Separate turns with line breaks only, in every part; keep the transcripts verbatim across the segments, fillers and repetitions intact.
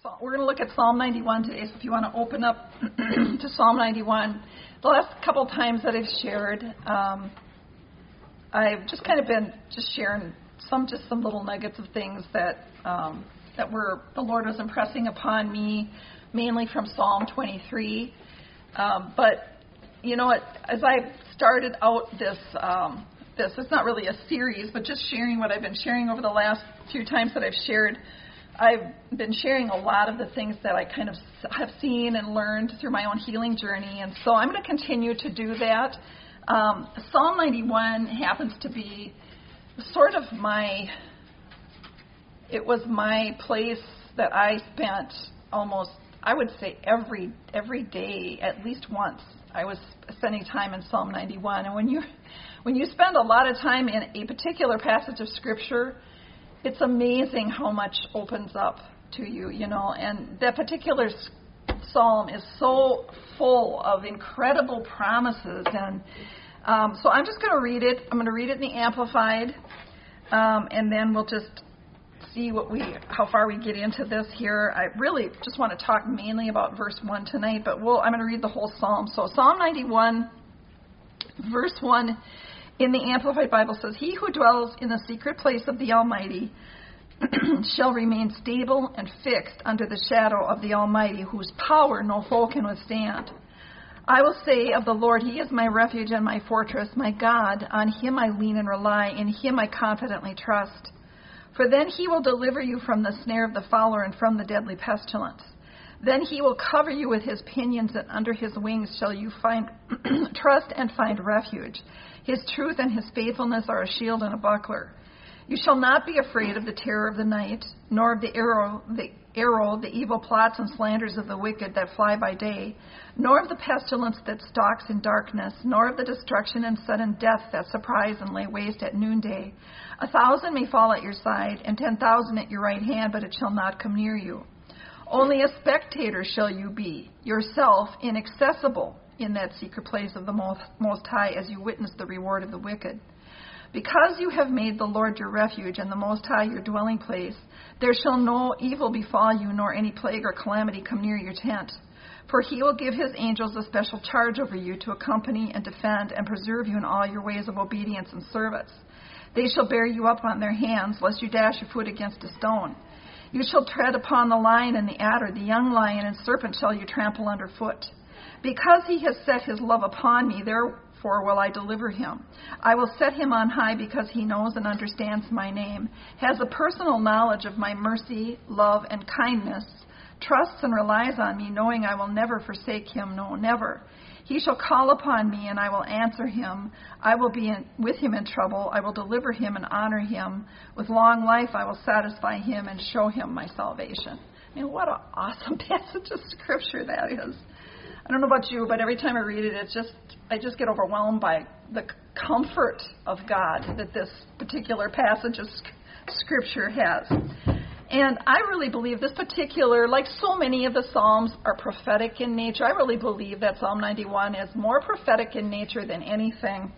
So we're going to look at Psalm ninety-one today, so if you want to open up to Psalm ninety-one. The last couple times that I've shared, um, I've just kind of been just sharing some just some little nuggets of things that um, that were the Lord was impressing upon me, mainly from Psalm twenty-three. Um, but you know, it, as I started out this um, this, it's not really a series, but just sharing what I've been sharing over the last few times that I've shared. I've been sharing a lot of the things that I kind of have seen and learned through my own healing journey, and so I'm going to continue to do that. Um, Psalm ninety-one happens to be sort of my, it was my place that I spent almost, I would say every every day, at least once, I was spending time in Psalm ninety-one. And when you when you spend a lot of time in a particular passage of Scripture, it's amazing how much opens up to you, you know. And that particular psalm is so full of incredible promises. And um, so I'm just going to read it. I'm going to read it in the Amplified, um, and then we'll just see what we, how far we get into this here. I really just want to talk mainly about verse one tonight, but we'll, I'm going to read the whole psalm. So Psalm ninety-one, verse one. In the Amplified Bible says, "He who dwells in the secret place of the Almighty shall remain stable and fixed under the shadow of the Almighty, whose power no foe can withstand. I will say of the Lord, He is my refuge and my fortress, my God. On Him I lean and rely. In Him I confidently trust. For then He will deliver you from the snare of the fowler and from the deadly pestilence. Then He will cover you with His pinions, and under His wings shall you find trust and find refuge. His truth and His faithfulness are a shield and a buckler. You shall not be afraid of the terror of the night, nor of the arrow, the arrow, the evil plots and slanders of the wicked that fly by day, nor of the pestilence that stalks in darkness, nor of the destruction and sudden death that surprise and lay waste at noonday. A thousand may fall at your side, and ten thousand at your right hand, but it shall not come near you. Only a spectator shall you be, yourself inaccessible in that secret place of the Most, Most High, as you witness the reward of the wicked. Because you have made the Lord your refuge and the Most High your dwelling place, there shall no evil befall you, nor any plague or calamity come near your tent. For He will give His angels a special charge over you to accompany and defend and preserve you in all your ways of obedience and service. They shall bear you up on their hands, lest you dash your foot against a stone. You shall tread upon the lion and the adder, the young lion and serpent shall you trample underfoot. Because He has set His love upon me, therefore will I deliver Him. I will set Him on high because He knows and understands my name, has a personal knowledge of my mercy, love, and kindness, trusts and relies on me, knowing I will never forsake Him, no, never. He shall call upon me, and I will answer him. I will be in, with him in trouble. I will deliver him and honor him. With long life I will satisfy him and show him my salvation." I mean, what an awesome passage of Scripture that is. I don't know about you, but every time I read it, it's just I just get overwhelmed by the comfort of God that this particular passage of Scripture has. And I really believe this particular, like so many of the Psalms, are prophetic in nature. I really believe that Psalm ninety-one is more prophetic in nature than anything,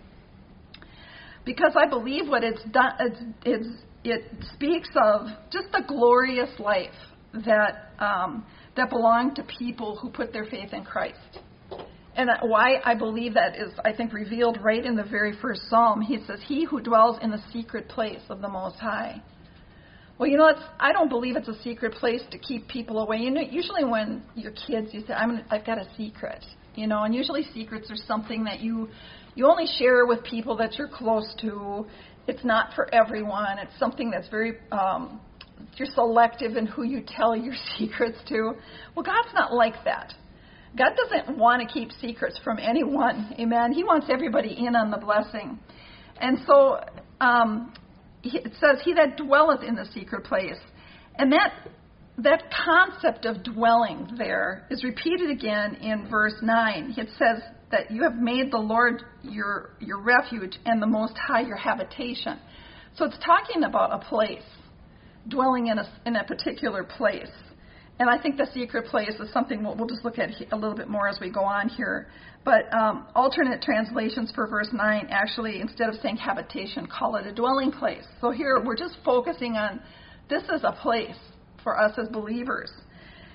because I believe what it's done, it's, it's, it speaks of just the glorious life that um, that belonged to people who put their faith in Christ. And why I believe that is, I think, revealed right in the very first Psalm. He says, "He who dwells in the secret place of the Most High." Well, you know, it's, I don't believe it's a secret place to keep people away. You know, usually when you're kids, you say, I'm, I've got a secret, you know, and usually secrets are something that you, you only share with people that you're close to. It's not for everyone. It's something that's very, um, you're selective in who you tell your secrets to. Well, God's not like that. God doesn't want to keep secrets from anyone. Amen. He wants everybody in on the blessing. And so, um, it says, "He that dwelleth in the secret place." And that that concept of dwelling there is repeated again in verse nine. It says that you have made the Lord your your refuge and the Most High your habitation. So it's talking about a place, dwelling in a, in a particular place. And I think the secret place is something we'll, we'll just look at a little bit more as we go on here. But um, alternate translations for verse nine actually, instead of saying habitation, call it a dwelling place. So here we're just focusing on this is a place for us as believers.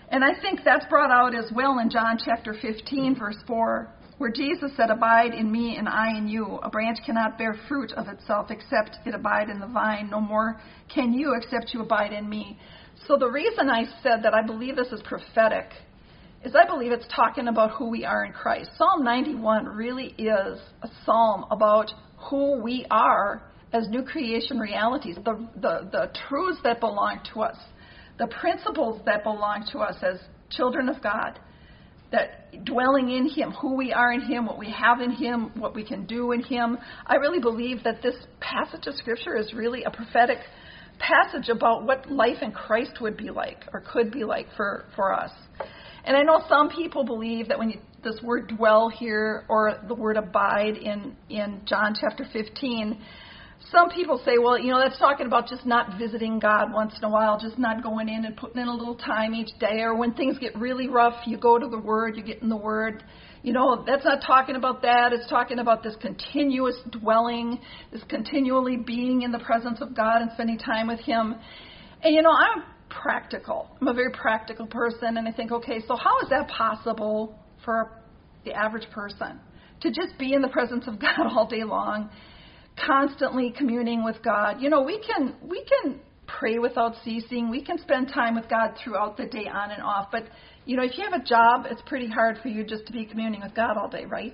And I think that's brought out as well in John chapter fifteen, verse four, where Jesus said, abide in me and I in you. A branch cannot bear fruit of itself except it abide in the vine. No more can you except you abide in me. So the reason I said that I believe this is prophetic is I believe it's talking about who we are in Christ. Psalm ninety-one really is a psalm about who we are as new creation realities, the, the, the truths that belong to us, the principles that belong to us as children of God, that dwelling in Him, who we are in Him, what we have in Him, what we can do in Him. I really believe that this passage of Scripture is really a prophetic passage about what life in Christ would be like or could be like for, for us. And I know some people believe that when you, this word dwell here or the word abide in, in John chapter fifteen, some people say, well, you know, that's talking about just not visiting God once in a while, just not going in and putting in a little time each day, or when things get really rough, you go to the Word, you get in the Word. You know, that's not talking about that. It's talking about this continuous dwelling, this continually being in the presence of God and spending time with Him. And, you know, I'm practical. I'm a very practical person, and I think, okay, so how is that possible for the average person to just be in the presence of God all day long, constantly communing with God? You know, we can we can pray without ceasing. We can spend time with God throughout the day on and off. But, you know, if you have a job, it's pretty hard for you just to be communing with God all day, right?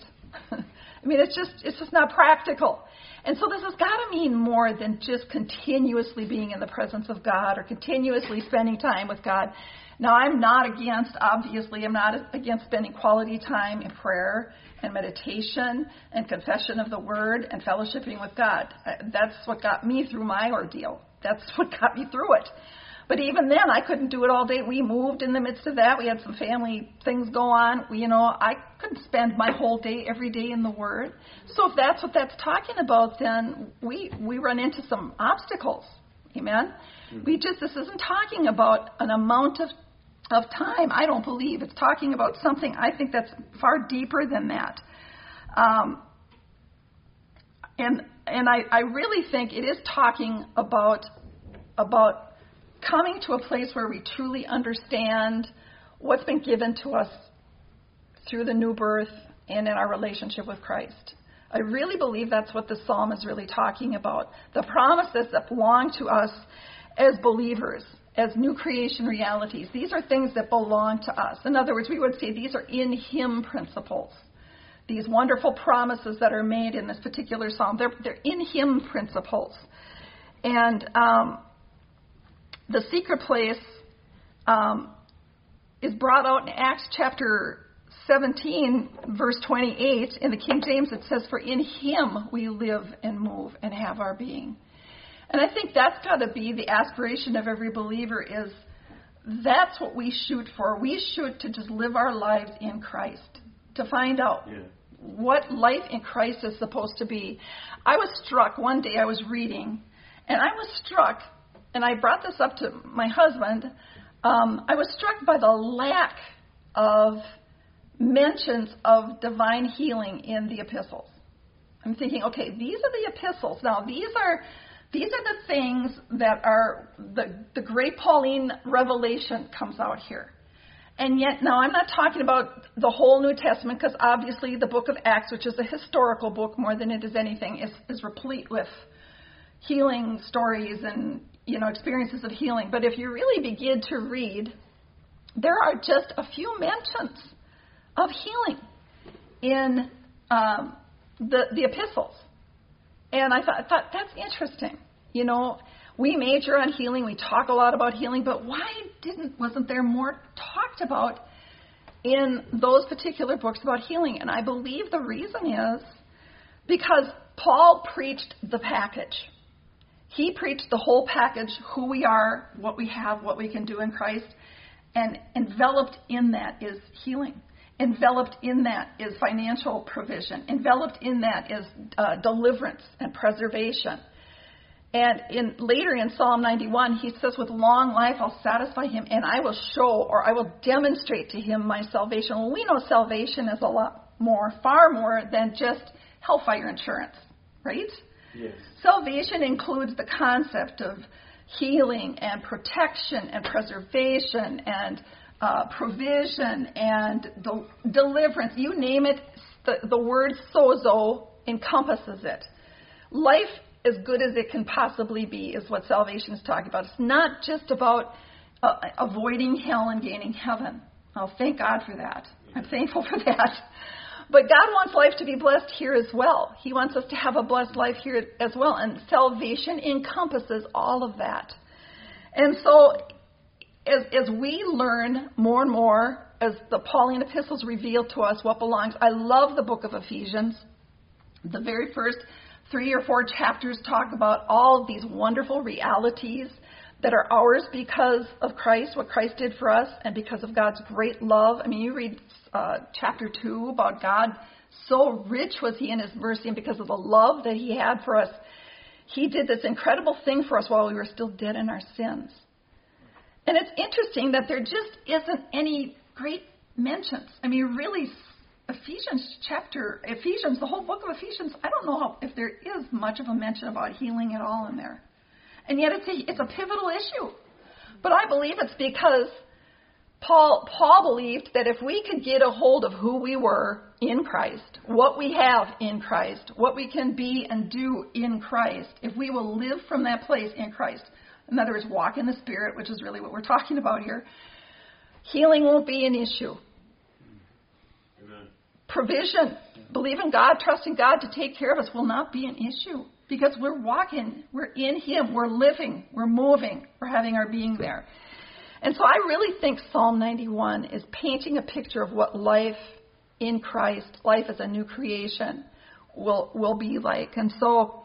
I mean, it's just it's just not practical. And so this has got to mean more than just continuously being in the presence of God or continuously spending time with God. Now, I'm not against, obviously, I'm not against spending quality time in prayer and meditation and confession of the Word and fellowshipping with God. That's what got me through my ordeal. That's what got me through it. But even then, I couldn't do it all day. We moved in the midst of that. We had some family things go on. We, you know, I couldn't spend my whole day every day in the Word. So if that's what that's talking about, then we we run into some obstacles. Amen? Mm-hmm. We just, this isn't talking about an amount of of time. I don't believe it's talking about something I think that's far deeper than that. Um, and and I, I really think it is talking about about coming to a place where we truly understand what's been given to us through the new birth and in our relationship with Christ. I really believe that's what the psalm is really talking about. The promises that belong to us as believers, as new creation realities. These are things that belong to us. In other words, we would say these are in Him principles. These wonderful promises that are made in this particular psalm, they're, they're in Him principles. And um, the secret place um, is brought out in Acts chapter seventeen, verse twenty-eight. In the King James, it says, for in Him we live and move and have our being. And I think that's got to be the aspiration of every believer, is that's what we shoot for. We shoot to just live our lives in Christ, to find out yeah. what life in Christ is supposed to be. I was struck one day, I was reading, and I was struck, and I brought this up to my husband, um, I was struck by the lack of mentions of divine healing in the epistles. I'm thinking, okay, these are the epistles. Now, these are these are the things that are, the, the great Pauline revelation comes out here. And yet, now I'm not talking about the whole New Testament, because obviously the book of Acts, which is a historical book more than it is anything, is, is replete with healing stories and, you know, experiences of healing. But if you really begin to read, there are just a few mentions of healing in um, the the epistles. And I thought, I thought, that's interesting. You know, we major on healing. We talk a lot about healing. But why didn't wasn't there more talked about in those particular books about healing? And I believe the reason is because Paul preached the package. He preached the whole package, who we are, what we have, what we can do in Christ. And enveloped in that is healing. Enveloped in that is financial provision. Enveloped in that is uh, deliverance and preservation. And in later in Psalm ninety-one, he says, with long life I'll satisfy him, and I will show, or I will demonstrate to him my salvation. Well, we know salvation is a lot more, far more than just hellfire insurance, right? Yes. Salvation includes the concept of healing and protection and preservation and uh, provision and del- deliverance. You name it, the, the word sozo encompasses it. Life as good as it can possibly be is what salvation is talking about. It's not just about uh, avoiding hell and gaining heaven. Oh, thank God for that. I'm thankful for that. But God wants life to be blessed here as well. He wants us to have a blessed life here as well. And salvation encompasses all of that. And so as, as we learn more and more, as the Pauline epistles reveal to us what belongs, I love the book of Ephesians. The very first three or four chapters talk about all of these wonderful realities that are ours because of Christ, what Christ did for us, and because of God's great love. I mean, you read uh, chapter two about God, so rich was he in his mercy, and because of the love that he had for us, he did this incredible thing for us while we were still dead in our sins. And it's interesting that there just isn't any great mentions. I mean, really, Ephesians chapter, Ephesians, the whole book of Ephesians, I don't know how, if there is much of a mention about healing at all in there. And yet it's a, it's a pivotal issue. But I believe it's because Paul, Paul believed that if we could get a hold of who we were in Christ, what we have in Christ, what we can be and do in Christ, if we will live from that place in Christ, in other words, walk in the Spirit, which is really what we're talking about here, healing won't be an issue. Amen. Provision, believe in God, trusting God to take care of us will not be an issue. Because we're walking, we're in him, we're living, we're moving, we're having our being there. And so I really think Psalm ninety-one is painting a picture of what life in Christ, life as a new creation, will will be like. And so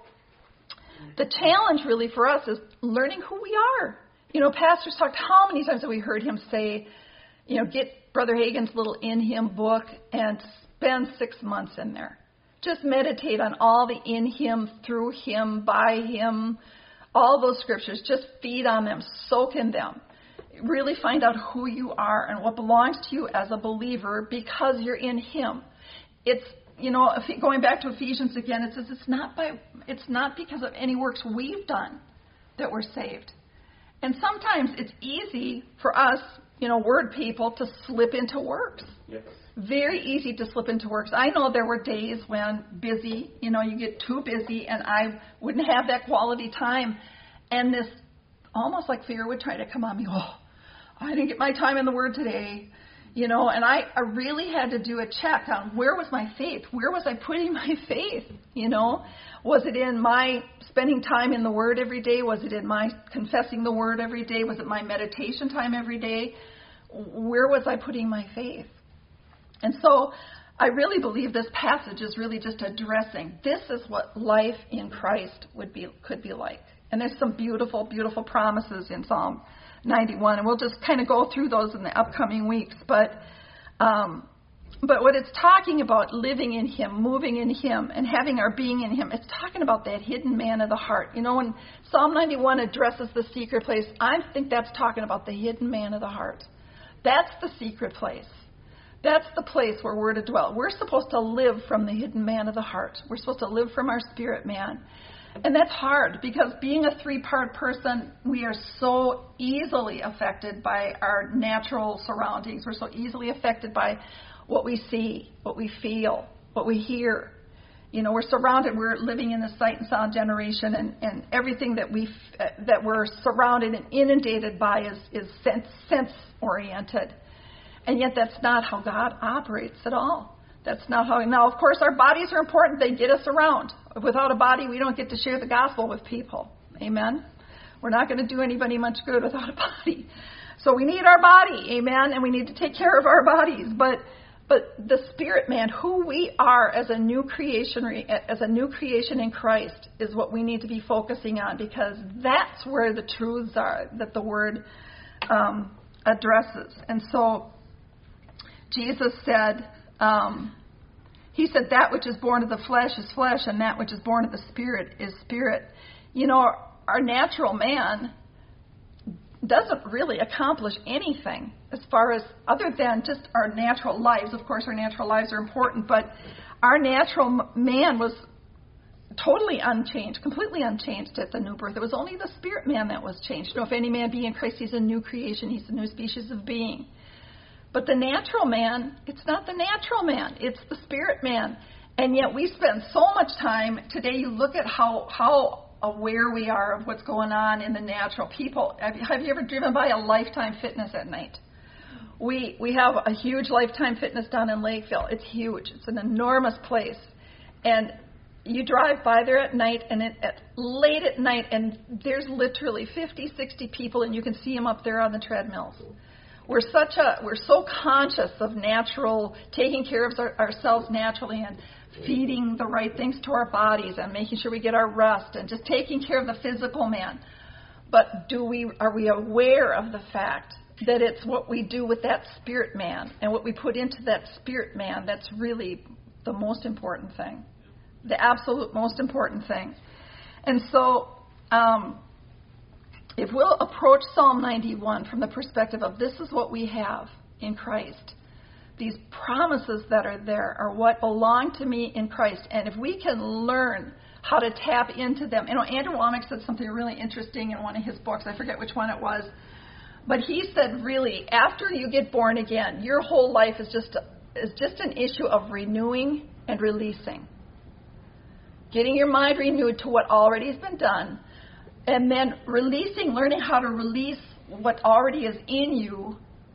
the challenge really for us is learning who we are. You know, pastors talked, how many times have we heard him say, you know, get Brother Hagin's little In Him book and spend six months in there. Just meditate on all the in him, through him, by him, all those scriptures. Just feed on them, soak in them. Really find out who you are and what belongs to you as a believer because you're in him. It's, you know, going back to Ephesians again, it says it's not by, it's not because of any works we've done that we're saved. And sometimes it's easy for us, you know, word people to slip into works. Yes. Very easy to slip into works. I know there were days when busy, you know, you get too busy and I wouldn't have that quality time. And this almost like fear would try to come on me. Oh, I didn't get my time in the Word today. You know, and I, I really had to do a check on where was my faith? Where was I putting my faith? You know, was it in my spending time in the Word every day? Was it in my confessing the Word every day? Was it my meditation time every day? Where was I putting my faith? And so I really believe this passage is really just addressing this is what life in Christ would be could be like. And there's some beautiful, beautiful promises in Psalm ninety-one, and we'll just kind of go through those in the upcoming weeks. But um, but what it's talking about, living in Him, moving in Him, and having our being in Him, it's talking about that hidden man of the heart. You know, when Psalm ninety-one addresses the secret place, I think that's talking about the hidden man of the heart. That's the secret place. That's the place where we're to dwell. We're supposed to live from the hidden man of the heart. We're supposed to live from our spirit man. And that's hard because being a three-part person, we are so easily affected by our natural surroundings. We're so easily affected by what we see, what we feel, what we hear. You know, we're surrounded, we're living in the sight and sound generation, and, and everything that we uh, that we're surrounded and inundated by is, is sense, sense-oriented. And yet that's not how God operates at all. That's not how. Now, of course, our bodies are important. They get us around. Without a body, we don't get to share the gospel with people. Amen? We're not going to do anybody much good without a body. So we need our body. Amen? And we need to take care of our bodies. But but the spirit man, who we are as a new creation, as a new creation in Christ, is what we need to be focusing on, because that's where the truths are that the Word um, addresses. And so Jesus said, um, he said, that which is born of the flesh is flesh, and that which is born of the spirit is spirit. You know, our, our natural man doesn't really accomplish anything as far as, other than just our natural lives. Of course, our natural lives are important, but our natural man was totally unchanged, completely unchanged at the new birth. It was only the spirit man that was changed. You know, if any man be in Christ, he's a new creation. He's a new species of being. But the natural man, it's not the natural man. It's the spirit man. And yet we spend so much time, today you look at how how aware we are of what's going on in the natural. People, have you, have you ever driven by a Lifetime Fitness at night? We we have a huge Lifetime Fitness down in Lakeville. It's huge. It's an enormous place. And you drive by there at night, and it, at, late at night, and there's literally fifty, sixty people, and you can see them up there on the treadmills. We're such a we're so conscious of natural, taking care of our, ourselves naturally, and feeding the right things to our bodies, and making sure we get our rest, and just taking care of the physical man. But do we are we aware of the fact that it's what we do with that spirit man, and what we put into that spirit man that's really the most important thing, the absolute most important thing. And so um, if we'll approach Psalm ninety-one from the perspective of this is what we have in Christ, these promises that are there are what belong to me in Christ. And if we can learn how to tap into them. You know, Andrew Wommack said something really interesting in one of his books. I forget which one it was. But he said, really, after you get born again, your whole life is just is just an issue of renewing and releasing. Getting your mind renewed to what already has been done, and then releasing, learning how to release what already is in you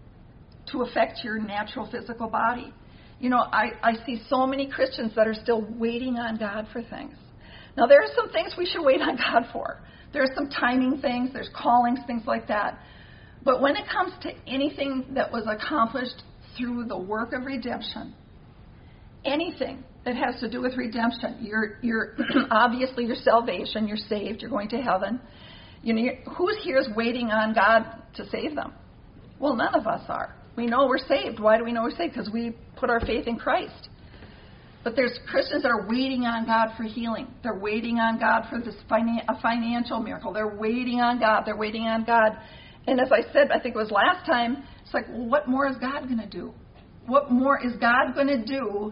to affect your natural physical body. You know, I, I see so many Christians that are still waiting on God for things. Now, there are some things we should wait on God for. There are some timing things, there's callings, things like that. But when it comes to anything that was accomplished through the work of redemption, anything that has to do with redemption, you're, you're obviously your salvation, you're saved, you're going to heaven. You know, you're, who's here is waiting on God to save them? Well, none of us are. We know we're saved. Why do we know we're saved? Because we put our faith in Christ. But there's Christians that are waiting on God for healing. They're waiting on God for this finan- a financial miracle. They're waiting on God. They're waiting on God. And as I said, I think it was last time, it's like, well, what more is God going to do? What more is God going to do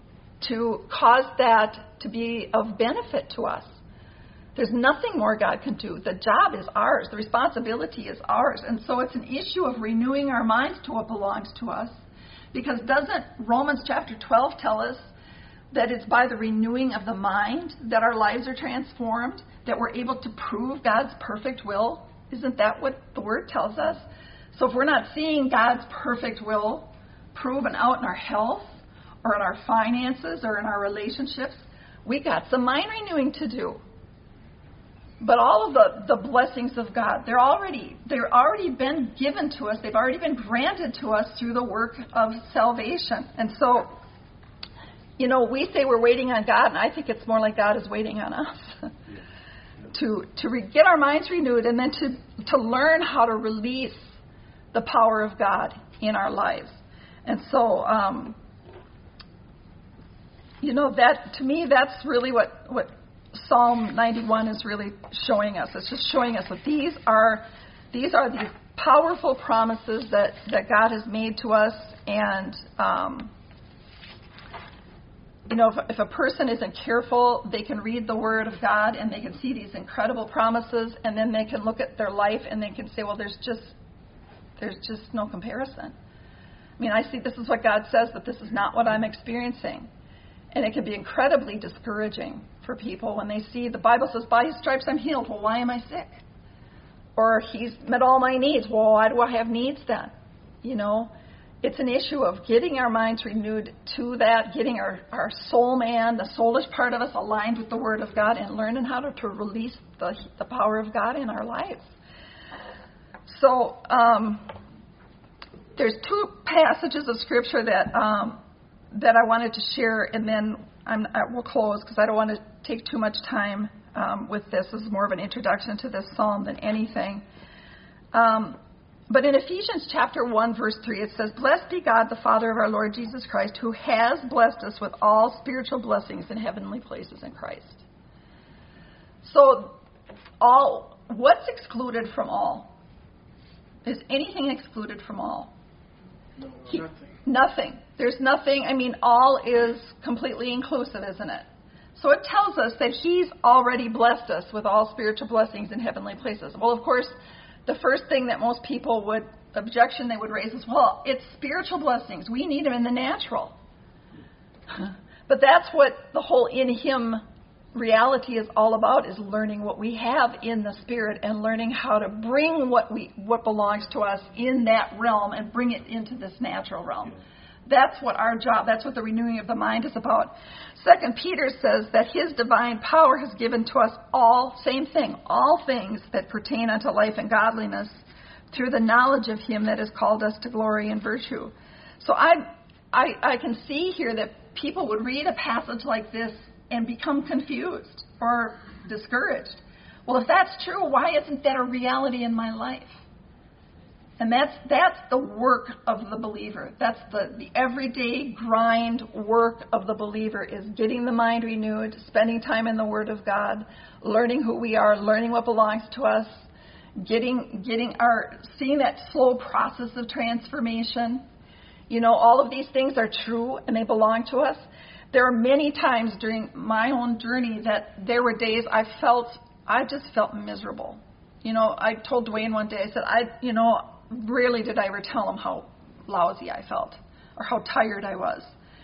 to cause that to be of benefit to us? There's nothing more God can do. The job is ours. The responsibility is ours. And so it's an issue of renewing our minds to what belongs to us. Because doesn't Romans chapter twelve tell us that it's by the renewing of the mind that our lives are transformed, that we're able to prove God's perfect will? Isn't that what the Word tells us? So if we're not seeing God's perfect will proven out in our health or in our finances or in our relationships, we got some mind renewing to do. But all of the, the blessings of God, they're already they're already been given to us. They've already been granted to us through the work of salvation. And so, you know, we say we're waiting on God, and I think it's more like God is waiting on us. to to re- get our minds renewed, and then to, to learn how to release the power of God in our lives. And so, um, you know, that to me, that's really what, what Psalm ninety-one is really showing us. It's just showing us that these are these are the powerful promises that, that God has made to us. And um, you know, if, if a person isn't careful, they can read the Word of God and they can see these incredible promises, and then they can look at their life and they can say, well, there's just there's just no comparison. I mean, I see this is what God says, but this is not what I'm experiencing. And it can be incredibly discouraging for people when they see the Bible says, by His stripes I'm healed. Well, why am I sick? Or He's met all my needs. Well, why do I have needs then? You know, it's an issue of getting our minds renewed to that, getting our, our soul man, the soulish part of us, aligned with the Word of God, and learning how to, to release the, the power of God in our lives. So um, there's two passages of Scripture that um, that I wanted to share, and then I'm, I will close because I don't want to take too much time um, with this. This is more of an introduction to this psalm than anything. Um, but in Ephesians chapter one, verse three, it says, "Blessed be God, the Father of our Lord Jesus Christ, who has blessed us with all spiritual blessings in heavenly places in Christ." So, all what's excluded from all? Is anything excluded from all?
No,
he,
nothing.
Nothing. There's nothing. I mean, all is completely inclusive, isn't it? So it tells us that He's already blessed us with all spiritual blessings in heavenly places. Well, of course, the first thing that most people would objection they would raise is, well, it's spiritual blessings. We need them in the natural. But that's what the whole in Him reality is all about, is learning what we have in the Spirit and learning how to bring what we what belongs to us in that realm and bring it into this natural realm. That's what our job, that's what the renewing of the mind is about. Second Peter says that His divine power has given to us all, same thing, all things that pertain unto life and godliness through the knowledge of Him that has called us to glory and virtue. So I, I, I can see here that people would read a passage like this and become confused or discouraged. Well, if that's true, why isn't that a reality in my life? And that's that's the work of the believer. That's the, the everyday grind work of the believer, is getting the mind renewed, spending time in the Word of God, learning who we are, learning what belongs to us, getting getting our seeing that slow process of transformation. You know, all of these things are true and they belong to us. There are many times during my own journey that there were days I felt, I just felt miserable. You know, I told Dwayne one day, I said, I, you know, rarely did I ever tell him how lousy I felt or how tired I was.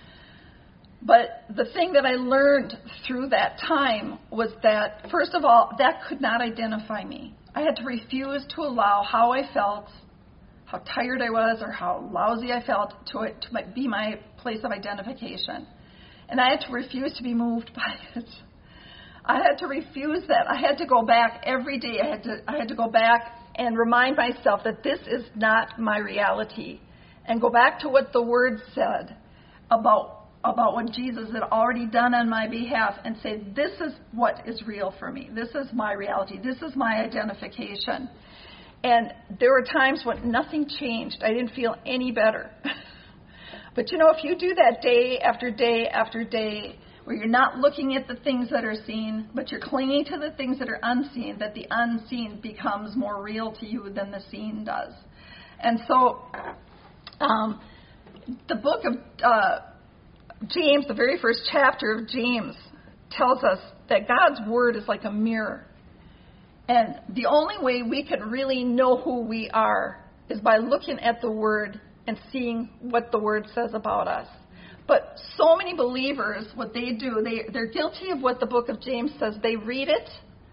But the thing that I learned through that time was that, first of all, that could not identify me. I had to refuse to allow how I felt, how tired I was, or how lousy I felt to, it, to be my place of identification. And I had to refuse to be moved by it. I had to refuse that. I had to go back every day. I had to I had to go back and remind myself that this is not my reality, and go back to what the Word said about about what Jesus had already done on my behalf, and say, this is what is real for me. This is my reality. This is my identification. And there were times when nothing changed. I didn't feel any better. But you know, if you do that day after day after day, where you're not looking at the things that are seen, but you're clinging to the things that are unseen, that the unseen becomes more real to you than the seen does. And so um, the book of uh, James, the very first chapter of James, tells us that God's Word is like a mirror. And the only way we can really know who we are is by looking at the Word and seeing what the Word says about us. But so many believers, what they do, they, they're guilty of what the book of James says. They read it,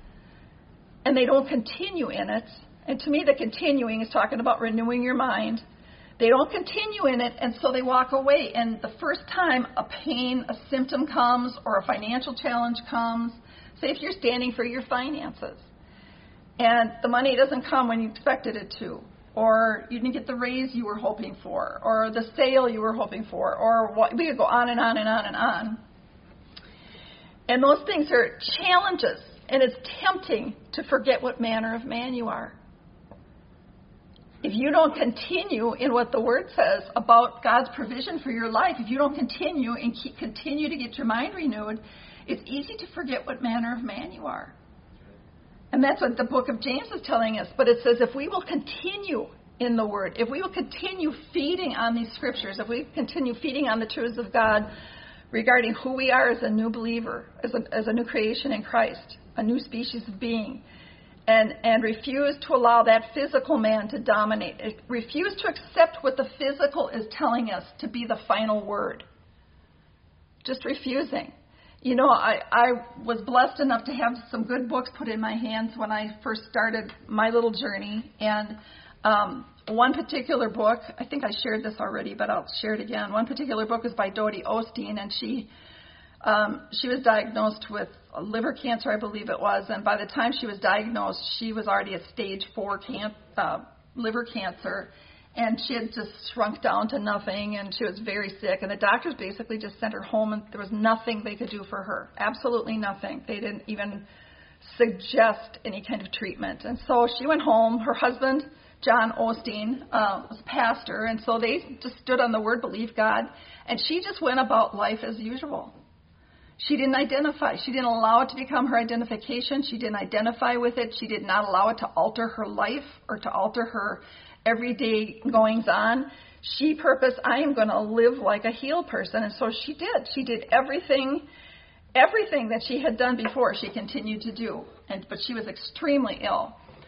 and they don't continue in it. And to me, the continuing is talking about renewing your mind. They don't continue in it, and so they walk away. And the first time a pain, a symptom comes, or a financial challenge comes, say if you're standing for your finances, and the money doesn't come when you expected it to, or you didn't get the raise you were hoping for, or the sale you were hoping for, or what, we could go on and on and on and on. And those things are challenges, and it's tempting to forget what manner of man you are. If you don't continue in what the Word says about God's provision for your life, if you don't continue and keep, continue to get your mind renewed, it's easy to forget what manner of man you are. And that's what the book of James is telling us. But it says if we will continue in the Word, if we will continue feeding on these Scriptures, if we continue feeding on the truths of God regarding who we are as a new believer, as a, as a new creation in Christ, a new species of being, and, and refuse to allow that physical man to dominate, refuse to accept what the physical is telling us to be the final word, just refusing. You know, I, I was blessed enough to have some good books put in my hands when I first started my little journey. And um, one particular book, I think I shared this already, but I'll share it again. One particular book is by Dodie Osteen, and she um, she was diagnosed with liver cancer, I believe it was. And by the time she was diagnosed, she was already at stage four can, uh, liver cancer. And she had just shrunk down to nothing, and she was very sick. And the doctors basically just sent her home, and there was nothing they could do for her. Absolutely nothing. They didn't even suggest any kind of treatment. And so she went home. Her husband, John Osteen, uh, was a pastor, and so they just stood on the Word, believed God, and she just went about life as usual. She didn't identify. She didn't allow it to become her identification. She didn't identify with it. She did not allow it to alter her life or to alter her everyday goings on. She purposed, I am going to live like a healed person. And so she did. She did everything, everything that she had done before, she continued to do. And but she was extremely ill.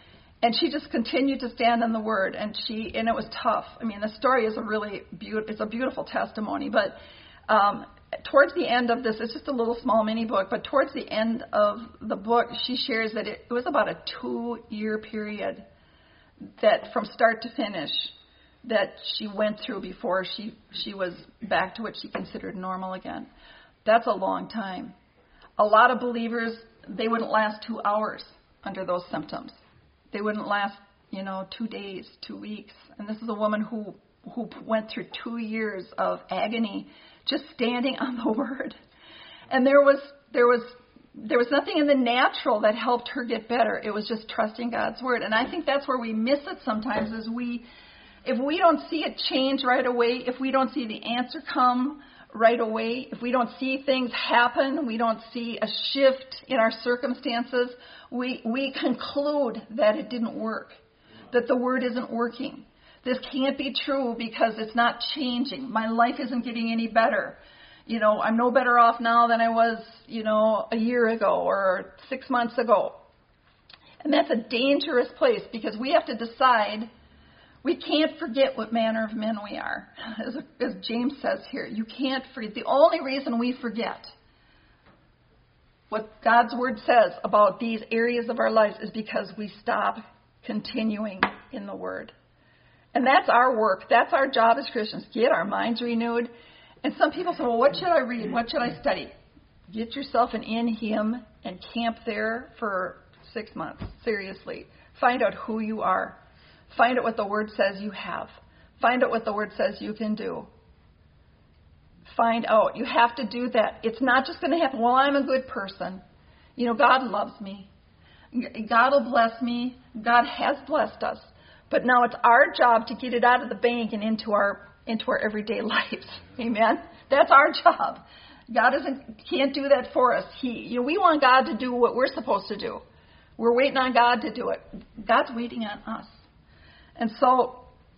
And she just continued to stand in the Word, and she and it was tough. I mean, the story is a really beautiful, it's a beautiful testimony. But um, towards the end of this, it's just a little small mini book. But towards the end of the book, she shares that it, it was about a two-year period that, from start to finish, that she went through before she she was back to what she considered normal again. That's a long time. A lot of believers, they wouldn't last two hours under those symptoms. They wouldn't last, you know, two days, two weeks. And this is a woman who, who went through two years of agony just standing on the Word. And there was there was there was nothing in the natural that helped her get better. It was just trusting God's Word. And I think that's where we miss it sometimes, is we if we don't see it change right away, if we don't see the answer come right away, if we don't see things happen, we don't see a shift in our circumstances, we we conclude that it didn't work, that the Word isn't working. This can't be true because it's not changing. My life isn't getting any better. You know, I'm no better off now than I was, you know, a year ago or six months ago. And that's a dangerous place, because we have to decide. We can't forget what manner of men we are. As, as James says here, you can't forget. The only reason we forget what God's Word says about these areas of our lives is because we stop continuing in the Word. And that's our work. That's our job as Christians. Get our minds renewed. And some people say, well, what should I read? What should I study? Get yourself an in Him and camp there for six months. Seriously. Find out who you are. Find out what the Word says you have. Find out what the Word says you can do. Find out. You have to do that. It's not just going to happen, well, I'm a good person. You know, God loves me. God will bless me. God has blessed us. But now it's our job to get it out of the bank and into our into our everyday lives. Amen? That's our job. God isn't can't do that for us. He, you know, we want God to do what we're supposed to do. We're waiting on God to do it. God's waiting on us. And so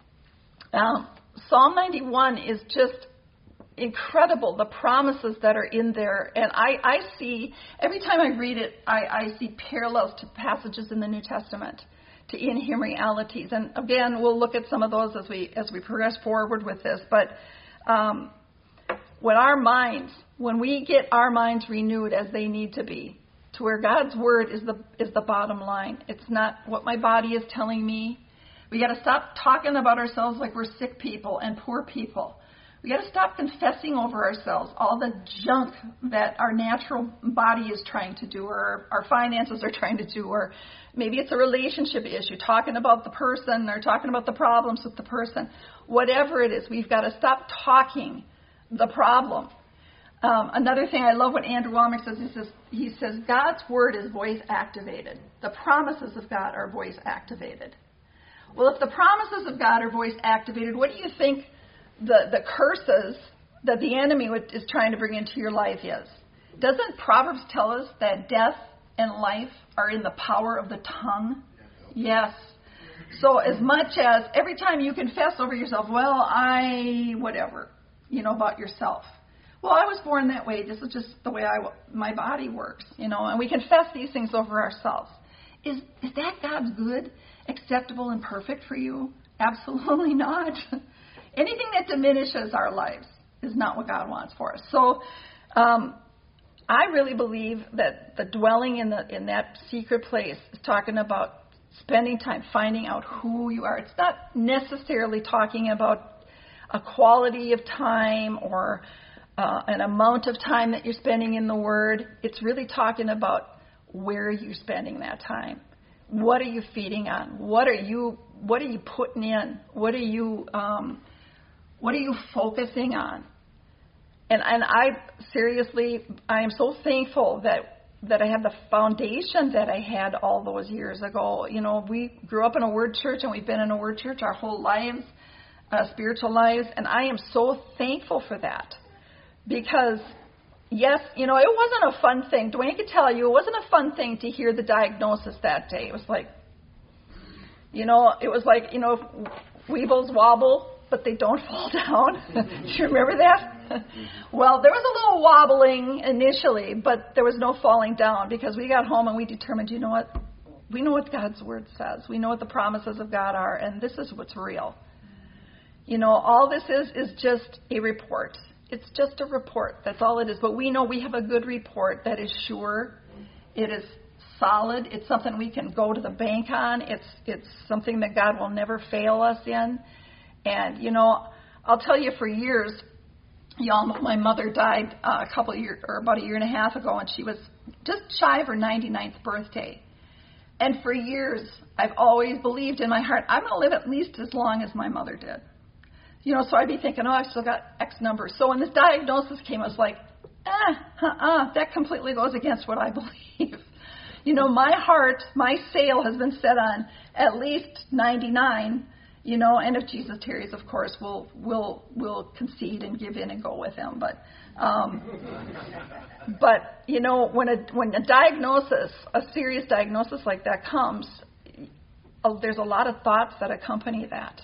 um, Psalm ninety-one is just incredible, the promises that are in there. And I, I see, every time I read it, I, I see parallels to passages in the New Testament, to in Him realities. And again, we'll look at some of those as we as we progress forward with this. But um, when our minds, when we get our minds renewed as they need to be, to where God's Word is the is the bottom line. It's not what my body is telling me. We got to stop talking about ourselves like we're sick people and poor people. We got to stop confessing over ourselves all the junk that our natural body is trying to do, or our finances are trying to do, or maybe it's a relationship issue, talking about the person or talking about the problems with the person. Whatever it is, we've got to stop talking the problem. Um, another thing I love what Andrew Wommack says, he says, he says, God's Word is voice activated. The promises of God are voice activated. Well, if the promises of God are voice activated, what do you think the, the curses that the enemy would, is trying to bring into your life is? Doesn't Proverbs tell us that death and life are in the power of the tongue? Yes. So as much as every time you confess over yourself, well, I, whatever, you know, about yourself. Well, I was born that way. This is just the way I, my body works, you know, and we confess these things over ourselves. Is, is that God's good, acceptable, and perfect for you? Absolutely not. Anything that diminishes our lives is not what God wants for us. So um, I really believe that the dwelling in the in that secret place is talking about spending time, finding out who you are. It's not necessarily talking about a quality of time or uh, an amount of time that you're spending in the Word. It's really talking about where are you spending that time? What are you feeding on? What are you What are you putting in? What are you um, What are you focusing on? And and I seriously, I am so thankful that that I have the foundation that I had all those years ago. You know, we grew up in a Word church, and we've been in a Word church our whole lives, uh, spiritual lives, and I am so thankful for that. Because, yes, you know, it wasn't a fun thing. Dwayne could tell you, it wasn't a fun thing to hear the diagnosis that day. It was like, you know, it was like, you know, weebles wobble, but they don't fall down. Do you remember that? Well, there was a little wobbling initially, but there was no falling down, because we got home and we determined, you know what, we know what God's word says. We know what the promises of God are, and this is what's real. You know, all this is is just a report. It's just a report. That's all it is. But we know we have a good report that is sure. It is solid. It's something we can go to the bank on. It's it's something that God will never fail us in. And, you know, I'll tell you, for years, y'all know my mother died uh, a couple of years, or about a year and a half ago, and she was just shy of her ninety-ninth birthday. And for years, I've always believed in my heart, I'm going to live at least as long as my mother did. You know, so I'd be thinking, oh, I've still got X number. So when this diagnosis came, I was like, ah, uh-uh, that completely goes against what I believe. You know, my heart, my sail has been set on at least ninety-nine, you know, and if Jesus tarries, of course, we'll, we'll, we'll concede and give in and go with him. But, um, but you know, when a, when a diagnosis, a serious diagnosis like that comes, uh, there's a lot of thoughts that accompany that.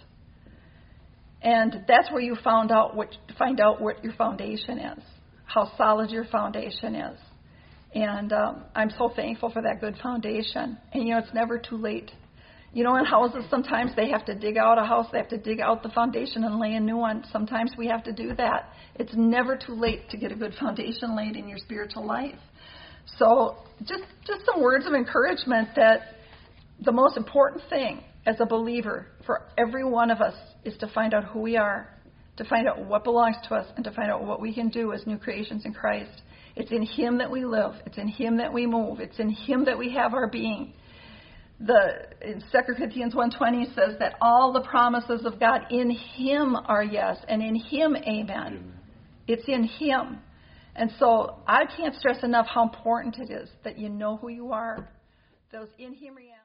And that's where you found out what, find out what your foundation is, how solid your foundation is. And um, I'm so thankful for that good foundation. And, you know, it's never too late. You know, in houses, sometimes they have to dig out a house. They have to dig out the foundation and lay a new one. Sometimes we have to do that. It's never too late to get a good foundation laid in your spiritual life. So just, just some words of encouragement that the most important thing as a believer for every one of us is to find out who we are, to find out what belongs to us, and to find out what we can do as new creations in Christ. It's in him that we live. It's in him that we move. It's in him that we have our being. The in Second Corinthians one twenty says that all the promises of God in him are yes, and in him amen. Amen. It's in him. And so I can't stress enough how important it is that you know who you are. Those in him realities.